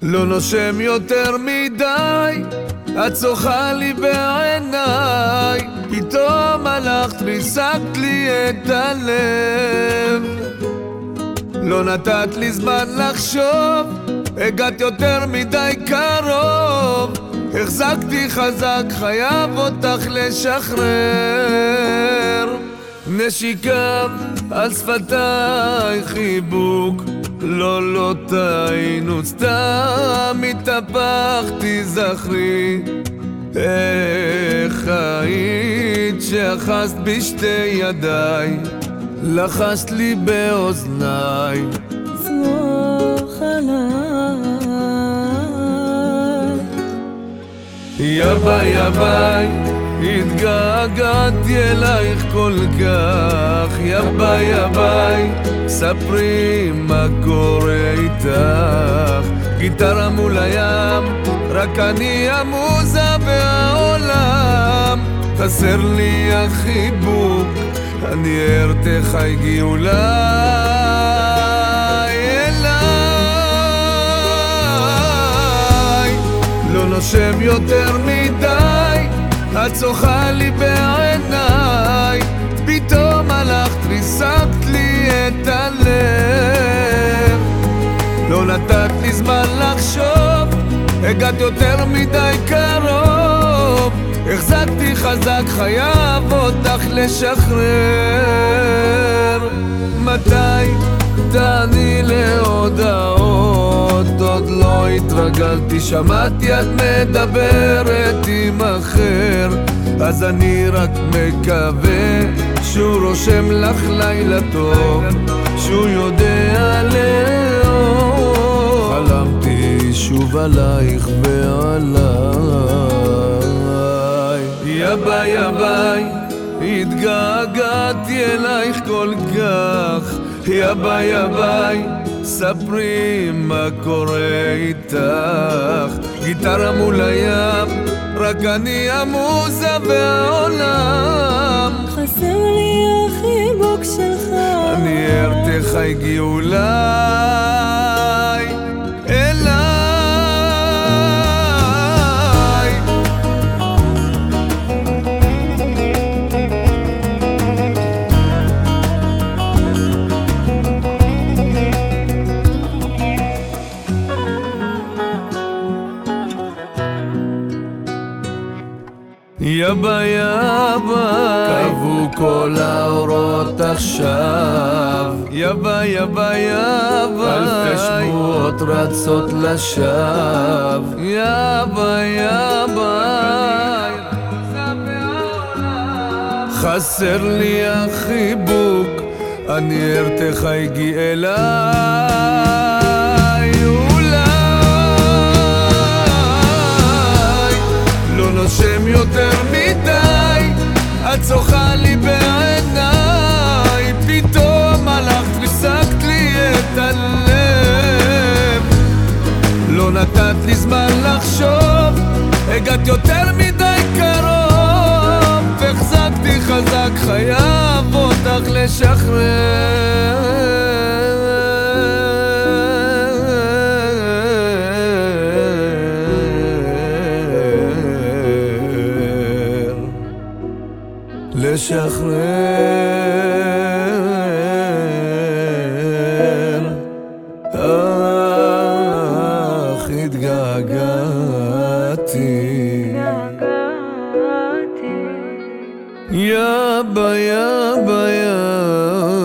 לא נושם יותר מדי, את שוחה לי בעיניי. פתאום הלכת ריסקת לי את הלב. לא נתת לי זמן לחשוב, הגעת יותר מדי קרוב. החזקתי חזק, חייב אותך לשחרר. נשיקה על שפתיי, חיבוק, לא טעינו, סתם התהפכתי, זכרי איך היית שאחזת בשתי ידיי, לחשת לי באוזניי. סמוך עליי, יא ביי יא ביי, התגעגעתי אלייך כל כך. יא ביי יא ביי, ספרי מה קורה איתך. גיטרה מול הים, רק אני המוזה והעולם. חסר לי החיבוק, אני ער תחייגי אולי אליי. לא נושם יותר מדי, את שוחה לי בעיניי. פתאום הלכת ריסקת לי את הלב. לא נתת לי זמן לחשוב, הגעת יותר מדי קרוב. החזקתי חזק, חייב אותך לשחרר. מתי תעני להודעות? עוד לא התרגלתי, שמעתי את מדברת עם אחר. אז אני רק מקווה שהוא רושם לך לילה טוב, שהוא יודע לאהוב. חלמתי שוב עלייך ועליי. יא ביי יא ביי, התגעגעתי אלייך כל כך. יא ביי יא ביי, ספרי מה קורה איתך. גיטרה מול הים, רק אני המוזה והעולם. חסר לי החיבוק שלך, אני ער תחייגי אולי אליי. יא ביי יא ביי, כבו כל האורות עכשיו. יא ביי יא ביי יא ביי, אלפי שמועות רצות לשווא. יא ביי יא ביי, חסר לי החיבוק, אני ער תחייגי אליי אולי. לא נושם יותר מדי, את שוחה לי בעיניי. פתאום הלכת ריסקת לי את הלב. לא נתת לי זמן לחשוב, הגעת יותר מדי קרוב. החזקתי חזק, חייב אותך לשחרר. לשחרר. אך התגעגעתי. יא ביי יא ביי.